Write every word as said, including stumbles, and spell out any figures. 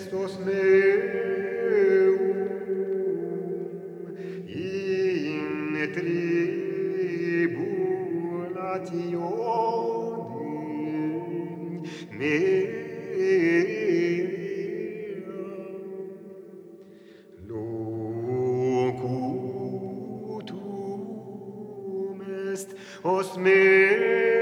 Estos meum in tribulatione mea locutum est os meum